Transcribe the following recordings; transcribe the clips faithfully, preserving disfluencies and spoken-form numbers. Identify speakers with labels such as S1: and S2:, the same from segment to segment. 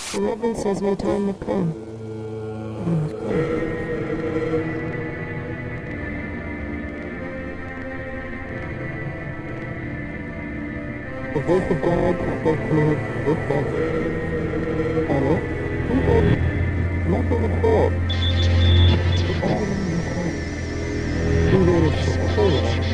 S1: The Reverend says my time will come. And it's come. The voice of God spoke to me this day. Hello? Who told me? Nothing at all. The Bible is clear. Who wrote it so clearly?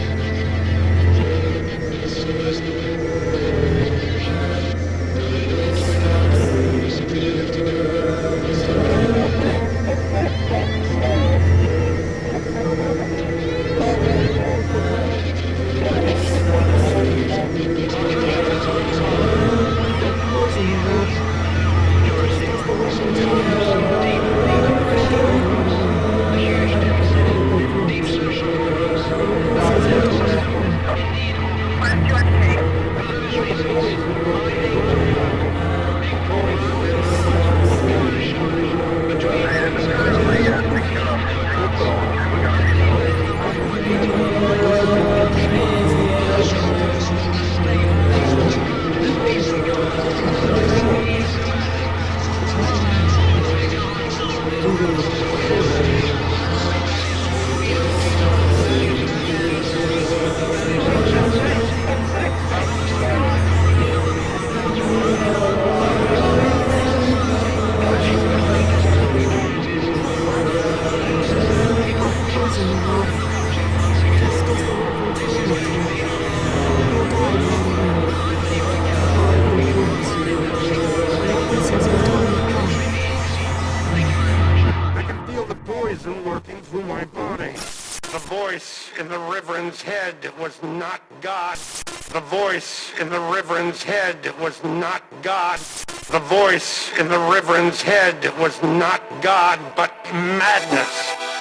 S2: Working through my body. The voice in the Reverend's head was not God. The voice in the Reverend's head was not God. The voice in the Reverend's head was not God, but madness.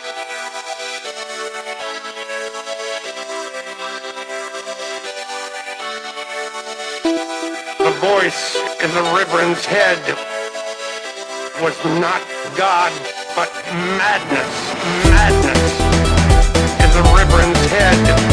S2: The voice in the Reverend's head was not God, but madness, madness in the Reverend's head.